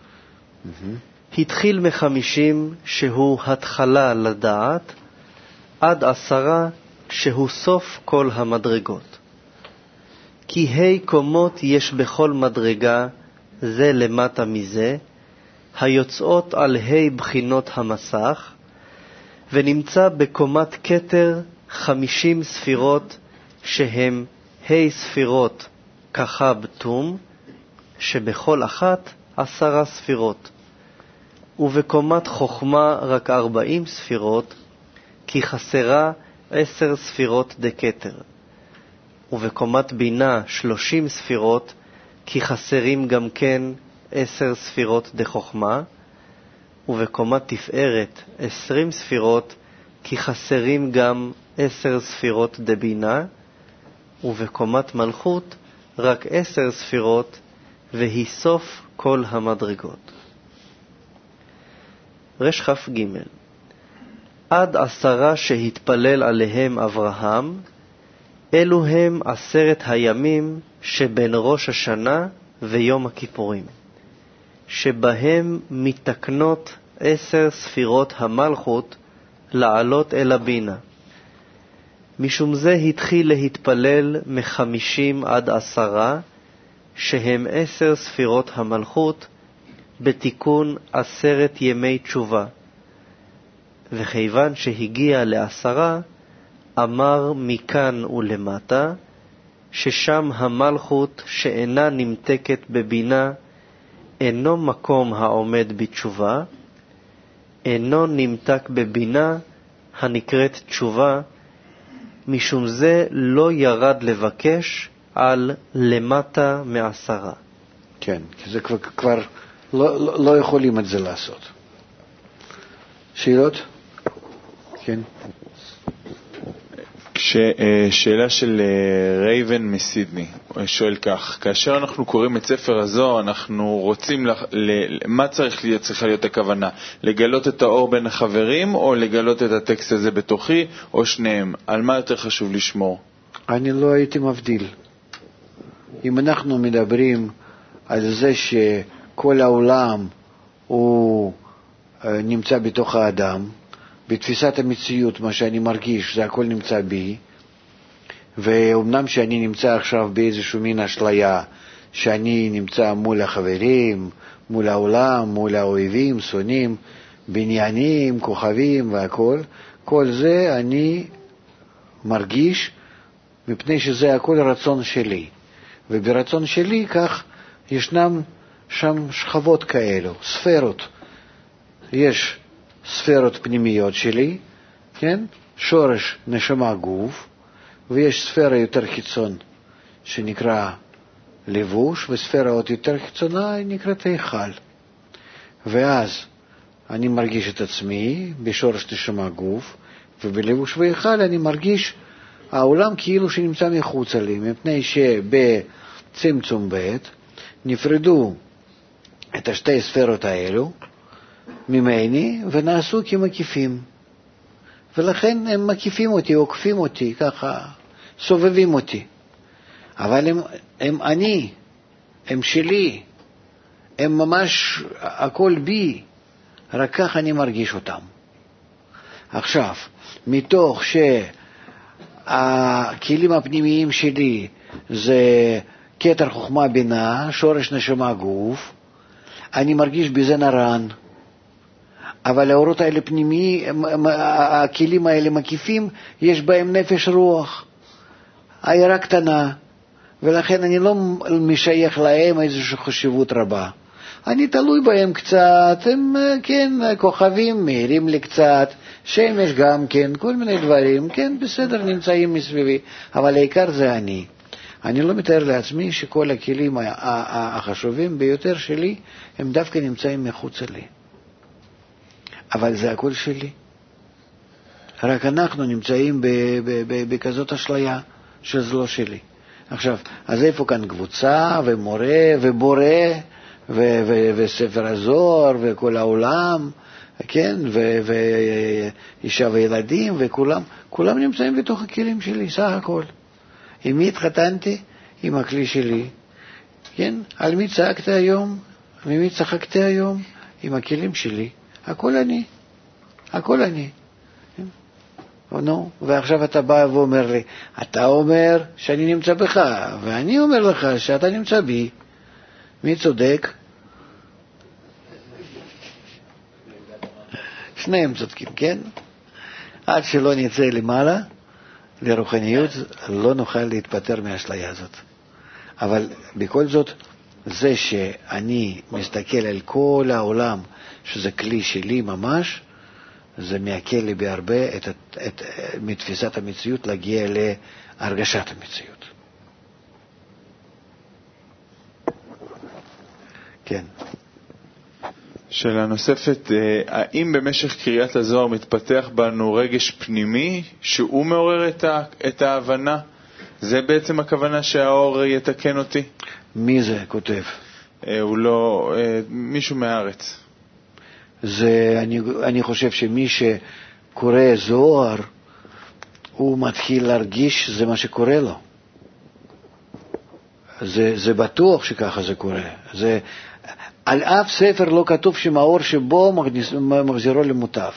התחיל מחמישים שהוא התחלה לדעת, עד עשרה שהוא סוף כל המדרגות. כי ה' קומות יש בכל מדרגה, זה למטה מזה, היוצאות על ה' בחינות המסך, ונמצא בקומת כתר חמישים ספירות, שהם ה' ספירות כחב תום, שבכל אחת עשרה ספירות. ובקומת חוכמה רק ארבעים ספירות, כי חסרה עשר ספירות דקטר. ובקומת בינה שלושים ספירות, כי חסרים גם כן עשר ספירות דחוכמה. ובקומת תפארת עשרים ספירות, כי חסרים גם עשר ספירות דבינה. ובקומת מלכות רק עשר ספירות, והיא סוף כל המדרגות. רש כף ג' עד עשרה שהתפלל עליהם אברהם, אלו הם עשרת הימים שבין ראש השנה ויום הכיפורים, שבהם מתקנות עשר ספירות המלכות לעלות אל הבינה. משום זה התחיל להתפלל מחמישים עד עשרה, שהם עשר ספירות המלכות, בתיקון עשרת ימי תשובה. וכיוון שהגיע לעשרה, אמר מכאן ולמטה, ששם המלכות שאינה נמתקת בבינה, אינו מקום העומד בתשובה, אינו נמתק בבינה הנקראת תשובה, משום זה לא ירד לבקש על למטה מעשרה. כן, כי זה כבר, כבר לא, לא, לא יכולים את זה לעשות. שאלות? כן. שאלה של רייבן מסידני, הוא שואל כך: כאשר אנחנו קוראים את ספר הזוהר, אנחנו רוצים, ל... מה צריך להיות, צריכה להיות הכוונה? לגלות את האור בין החברים, או לגלות את הטקסט הזה בתוכי, או שניהם? על מה יותר חשוב לשמור? אני לא הייתי מבדיל. אם אנחנו מדברים על זה שכל העולם הוא נמצא בתוך האדם, בתפיסת המציאות, מה שאני מרגיש, זה הכל נמצא בי, ואומנם שאני נמצא עכשיו באיזשהו מין אשליה, שאני נמצא מול החברים, מול העולם, מול האויבים, שונאים, בניינים, כוכבים והכל, כל זה אני מרגיש מפני שזה הכל רצון שלי. וברצון שלי כך ישנם שם שכבות כאלו, ספרות. יש ספרות פנימיות שלי, כן? שורש נשמה גוף, ויש ספירה יותר חיצון שנקרא לבוש, וספירה עוד יותר חיצונה נקראת היכל. ואז אני מרגיש את עצמי בשורש נשמה גוף, ובלבוש והיכל אני מרגיש העולם כאילו שנמצא מחוצה לי, מפני שבצמצום ב' נפרדו את השתי ספירות האלו ממני ונעשו כמקיפים, ולכן הם מקיפים אותי, עוקפים אותי, ככה סובבים אותי, אבל הם, הם אני, הם שלי, הם ממש הכל בי, רק כך אני מרגיש אותם. עכשיו, מתוך שהכלים הפנימיים שלי זה כתר חוכמה בינה, שורש נשמה גוף, אני מרגיש בזה נרן, אבל האורות האלה פנימי, הכלים האלה מקיפים, יש בהם נפש רוח, העירה קטנה, ולכן אני לא משייך להם איזושהי חשיבות רבה. אני תלוי בהם קצת, הם כן, כוכבים מהירים לי קצת, שמש גם כן, כל מיני דברים, כן, בסדר, נמצאים מסביבי, אבל העיקר זה אני. אני לא מתאר לעצמי שכל הכלים החשובים ביותר שלי, הם דווקא נמצאים מחוץ לי. אבל זה הכל שלי. רק אנחנו נמצאים בכזאת אשליה שזה לא שלי. עכשיו, אז איפה כאן קבוצה ומורה ובורא ו- ו- וספר הזוהר וכל העולם, כן, ו- ואישה וילדים וכולם, כולם נמצאים בתוך הכלים שלי, סך הכל. עם מי התחתנתי? עם הכלי שלי. כן, על מי צעקת היום? ממי צחקתי היום? עם הכלים שלי. הכל אני. הכל אני. נו, ועכשיו אתה בא ואומר לי, אתה אומר שאני נמצא בך, ואני אומר לך שאתה נמצא בי. מי צודק? שניהם צודקים, כן? עד שלא נצא למעלה, לרוחניות, לא נוכל להתפטר מהאשליה הזאת. אבל בכל זאת, זה שאני מסתכל על כל העולם, שזה כלי שלי ממש, זה מעכל לי בהרבה את, את, את, מתפיסת המציאות להגיע להרגשת המציאות. כן. שאלה נוספת, האם במשך קריאת הזוהר מתפתח בנו רגש פנימי שהוא מעורר את, ה, את ההבנה? זה בעצם הכוונה שהאור יתקן אותי? מי זה כותב? הוא לא, מישהו מהארץ. זה, אני, אני חושב שמי שקורא זוהר, הוא מתחיל להרגיש שזה מה שקורה לו. זה, זה בטוח שככה זה קורה. זה, על אף ספר לא כתוב שמאור שבו מגניס, מחזירו למוטב.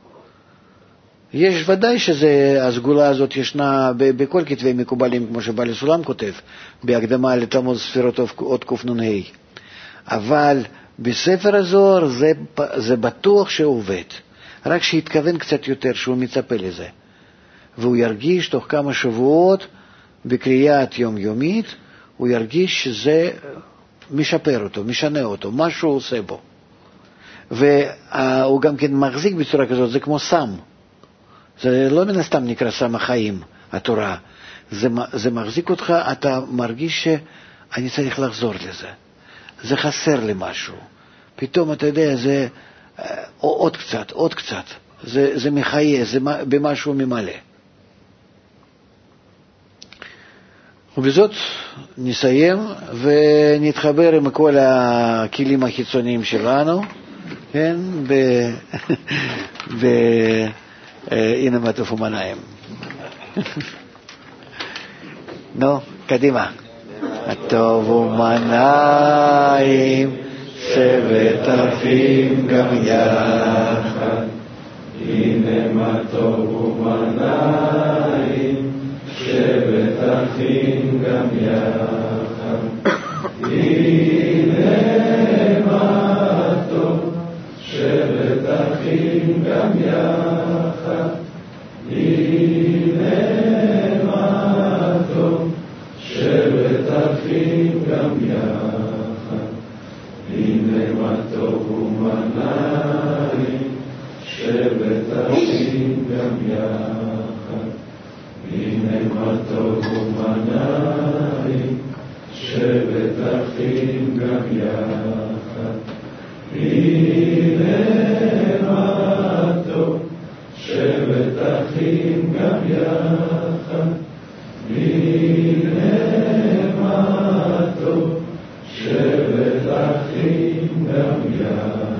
יש ודאי שהסגולה הזאת ישנה בכל כתבי מקובלים, כמו שבעל הסולם כותב, בהקדמה לתלמוד ספירות עוד קנ"ה. אבל בספר הזוהר זה, זה בטוח שעובד, רק שיתכוון קצת יותר, שהוא מצפה לזה. והוא ירגיש תוך כמה שבועות, בקריאת יומיומית, הוא ירגיש שזה משפר אותו, משנה אותו, מה שהוא עושה בו. והוא גם כן מחזיק בצורה כזאת, זה כמו סם. זה לא מן הסתם נקרא סם החיים, התורה. זה, זה מחזיק אותך, אתה מרגיש שאני צריך לחזור לזה. זה חסר לי משהו. פתאום אתה יודע, זה עוד קצת, עוד קצת. זה, זה מחיה, זה במשהו ממלא. ובזאת נסיים ונתחבר עם כל הכלים החיצוניים שלנו, כן, ב... ב... הנה מה טוב ומנעים. נו, קדימה. הטוב ומנעים שבט אחים גם יחד, הנה מה טוב ומנעים שבט אחים גם יחד, הנה מה טוב שבט אחים גם יחד, הנה מה טוב שבט אחים גם יחד, הנה מה טוב ומנעים שבט אחים גם יחד, הנה מה טוב ומנעים שבט אחים גם יחד, הנה מה טוב שבט אחים גם יחד, הנה מה טוב שבט אחים גם יחד.